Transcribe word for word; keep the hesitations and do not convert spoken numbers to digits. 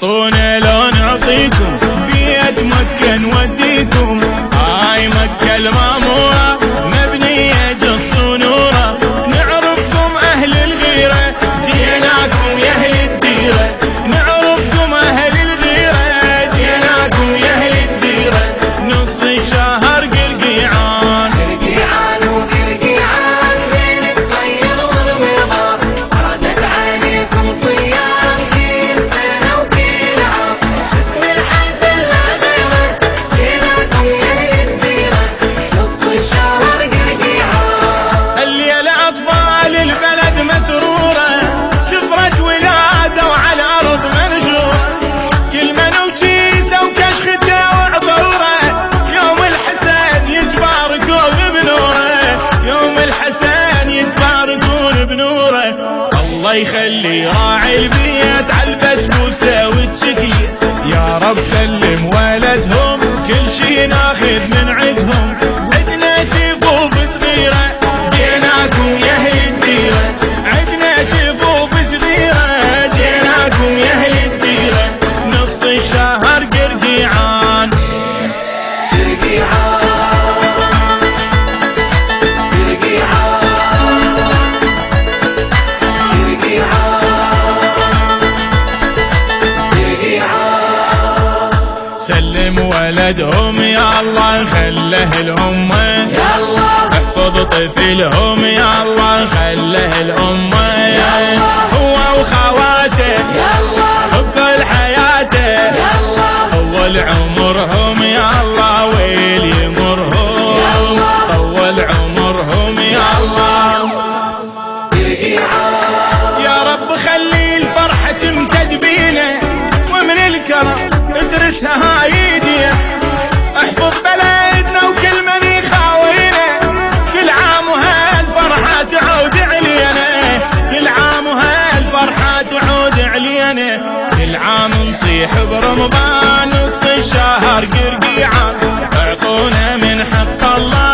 اعطونا لو نعطيكم بيت مكة نوديكم. هاي مكة المامورة مبنية جص ونورة، نعرفكم أهل الغيرة جيناكم يا أهل الديرة، نعرفكم أهل الغيرة جيناكم يا أهل الديرة. نص الشهر قرقيعان قرقيعان وقرقيعان بين الصيد والمضار، فردت عليكم صيام كل سنة وكل عام. اسم الحسن لا غيره جيناكم يا أهل الديرة، نص الشهر قرقيعان. الليلة أطفال البلد مسرورة، شفرت ولادة وعلى الأرض منشورة، كل من وكيسة وكشخته وعبورة، يوم الحسن يتباركون بنوره، يوم الحسن يتباركون بنوره. الله يخلي راعي البيت عالبسبوسة والشكلية، يا رب سلم ولدهم كل شي ناخذ من عندهم. عدنا جفوف صغيرة جيناكم يا أهل الديرة، عدنا جفوف صغيرة جيناكم يا أهل الديرة. نص الشهر قرقيعان قرقيعان قرقيعان قرقيعان. سلم ولدهم يا الله خله الأمة، يا الله احفظ طفلهم يا الله خله الأمة، يا الله هو وخواته يا الله بكل حياته، يا الله طول عمرهم يا الله ويل يمرهم، يا الله طول عمرهم يا الله. قرقيعان. يا رب خلي الفرحة تمتد بينا، ومن الكرم ادرسها هاي ايدينا، احفظ بلدنا وكل من يخاوينا، كل عام وهالفرحة تعود علينا، كل عام وهالفرحة تعود علينا. كل عام نصيح برمضان نص الشهر قرقيعان، اعطونا من حق الله